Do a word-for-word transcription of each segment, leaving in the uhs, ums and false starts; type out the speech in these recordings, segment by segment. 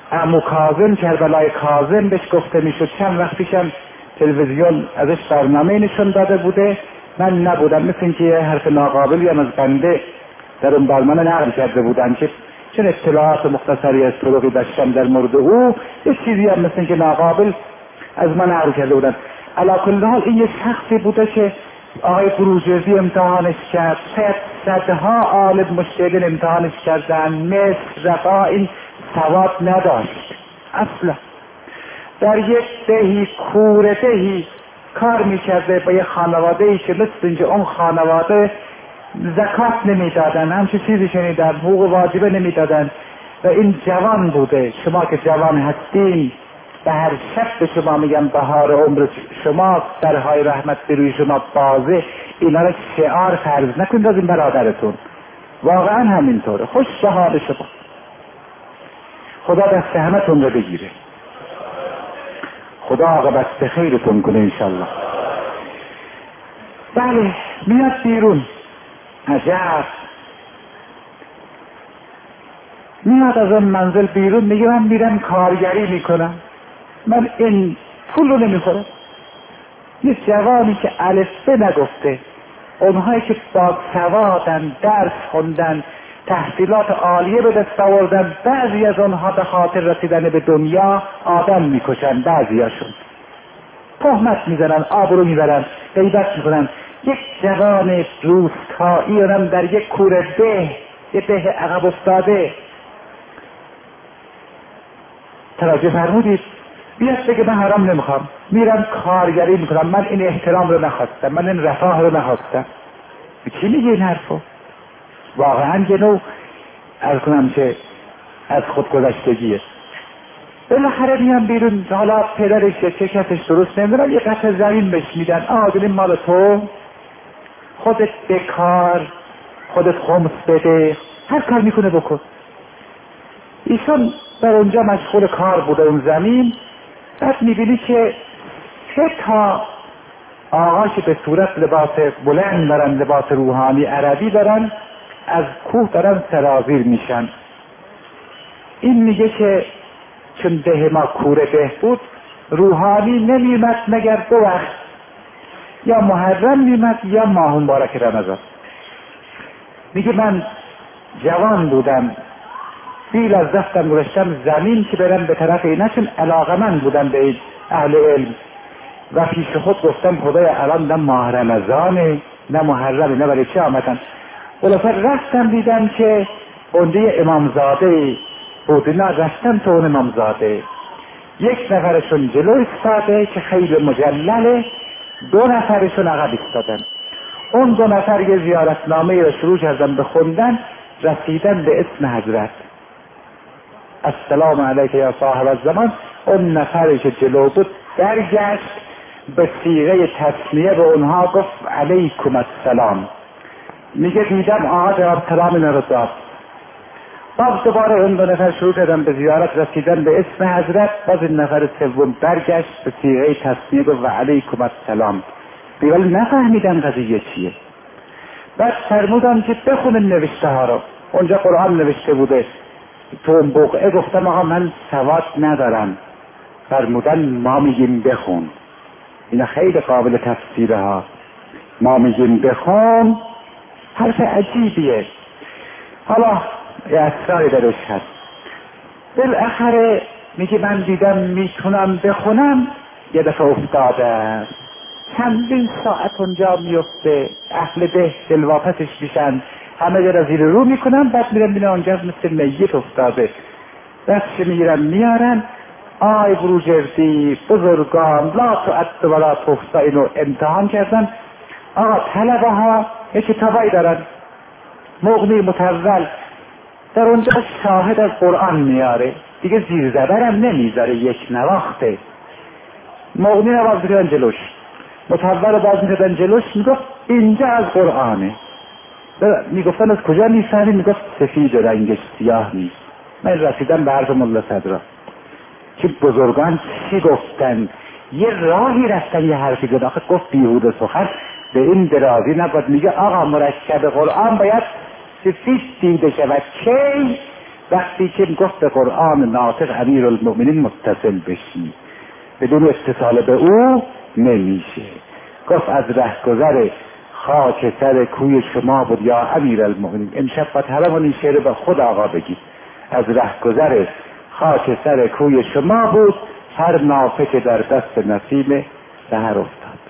عمو کاظم کربلای کاظم بهش گفته میشد. چند وقت پیشم تلویزیون ازش برنامه نشون داده بوده، من نبودم، مثل اینکه یه حرف ناقابلی هم از بنده در اون برنامه نقل کرده بودن که چون اطلاعات مختصری از طرقی داشتم در مورد او، یه چیزی هم مثل اینکه ناقابل از من نقل کرده بودن. علی کل حال این یه شخصی بوده که آقای بروجردی امتحانش کرد، شاید صدها عالم مجتهدین امتحانش کردن، مصر رفا این سواد نداشت اصلا. در یک دهی کوره دهی کار میکرده با یه خانواده ای که مثل اینکه اون خانواده زکات نمیدادن، همچه چیزی شنیدن، حقوق واجبه نمیدادن و این جوان بوده. شما که جوان هستین به هر شب به شما میگم بهار عمر شما، درهای رحمت به روی شما بازه، اینا رو شعار فرض نکنید از این برادرتون، واقعا همینطوره. خوش به حال شما، خدا دست همتون رو بگیره، خدا عاقبت به خیرتون کنه انشالله. بله میاد بیرون، عجب، میاد از اون منزل بیرون، میگه من میرم کارگری میکنم، من این پول رو نمیخورم. یه جوانی که الف ب نگفته، اونهایی که با سوادن، درس خوندن، تحصیلات عالیه به دست آوردن، بعضی از اونها به خاطر رسیدن به دنیا آدم میکشن، بعضیاشون تهمت میزنن، آبرو میبرن، غیبت میکنن. یک جوان روستایی اونم در یک کوره ده، یه ده عقب افتاده، توجه فرمودید، بیاد بگه من حرام نمیخوام، میرم کارگری میکنم، من این احترام رو نخواستم، من این رفاه رو نخواستم. چی میگه این حرفو؟ واقعا یه نوع ارز کنم که از خودگذشتگیه. بالاخره میام بیرون، حالا پدرش چه کسش درست نمیدونم، یه قطع زمین بهش میدن، آه این مال تو، خودت بکار، خودت خمس بده، هر کار میکنه بکن. ایشون در اونجا مشغول کار بوده اون زمین. بعد میبینی که سه تا آقا که به صورت لباس بلند دارن، لباس روحانی عربی دارن، از کوه دارن سرازیر میشن. این میگه که چون ده ما کوره ده بود، روحانی نمیمد مگر دو وقت، یا محرم میمد یا ماه مبارک رمضان. میگه من جوان بودم، بیل از دستم گذاشتم زمین که برم به طرف اینا، چون علاقمند بودم به اهل علم و پیش خود گفتم خدای الان نه ماه رمضانه نه محرمه، نه برای چه آمدن. بلافر رفتم دیدم که اونجا امامزاده بود، نه رفتم تو اون امامزاده، یک نفرشون جلو استاده که خیلی مجلله، دو نفرشون عقب استادن. اون دو نفر یه زیارتنامه رو شروع کردن به خوندن، رسیدن به اسم حضرت، السلام علیک یا صاحب الزمان. اون نفری که جلو بود برگشت به صیغه تسمیه به اونها گفت علیکم السلام. میگه دیدم آقا جواب سلام اینا رو داد. باز دوباره اون دو نفر شروع کردن به زیارت، رسیدن به اسم حضرت، باز این نفر سوم برگشت به صیغه تسمیه گفت علیکم السلام. دیگه نفهمیدن قضیه چیه. بعد فرمودن که بخونن نوشته ها رو، اونجا قرآن نوشته بوده. تو اون بقعه گفتم آقا من سواد ندارم، فرمودن ما میگیم بخون. اینا خیلی قابل تفسیره ها، ما میگیم بخون حرف عجیبیه. حالا یه اسراری درش هست. بالاخره میگه من دیدم میتونم بخونم، یه دفعه افتاده، چندین ساعت اونجا میفته، اهل ده دلواپسش میشن، همه جا را زیر رو میکنن، بعد میرن میرن اونجا مثل میت افتاده، دستش میگیرن میارن. آی بروجردی بزرگان لا تعد ولا تحصی اینو امتحان کردن. آقا طلبه ها یه کتابایی دارن، مغنی متول، در اونجا شاهد از قرآن میاره، دیگه زیر زبرم نمیذاره، یک نواخته. مغنی رو باز میدن جلوش، متول رو باز میدن جلوش، میگفت اینجا از قرآنه. میگفتن از کجا میفهمی؟ میگفت سفید رنگش سیاه نیست. من رسیدم به حرف ملا صدرا که بزرگان چی گفتن، یه راهی رفتن یه حرفی گفت، آخه گفت بیهوده سخن به این درازی نبود. میگه آقا مرکب قرآن باید سفید دیده شود، کی وقتی که گفت به قرآن ناطق امیرالمؤمنین متصل بشی، بدون اتصال به او نمیشه. گفت از رهگذر خاک سر کوی شما بود یا امیرالمؤمنین. امشب باید هممون این شعر به خود آقا بگید. از رهگذر خاک سر کوی شما بود هر نافه که در دست نسیم سحر افتاد.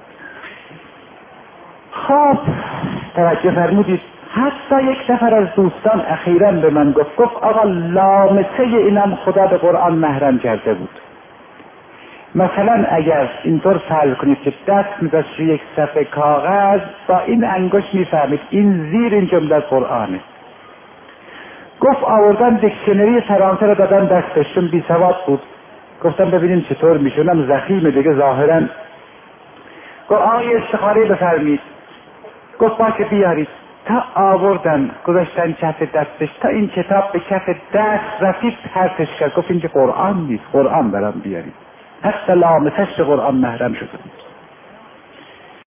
خب توجه فرمودید، حتی یک نفر از دوستان اخیراً به من گفت گفت آقا لامسه اینم خدا به قرآن محرم کرده بود. مثلا اگر اینطور فرض کنید که دست می‌ذاشت روی یک صفحه کاغذ با این انگشت میفهمید این زیر این جمله از قرآنه. گفت آوردن دیکشنری فرانسه رو دادن دستشون، بی سواد بود. گفتم ببینیم چطور میشونم، زخیمه دیگه ظاهراً. گفت آقای استخاره بفرمید. گفت باشه بیارید. تا آوردن گذاشتن کف دستش، تا این کتاب به کف دست رسید پرتش کرد. گفت این که قرآن نیست، قرآن برام بیارید. حتی لامسش به قرآن محرم شده بود.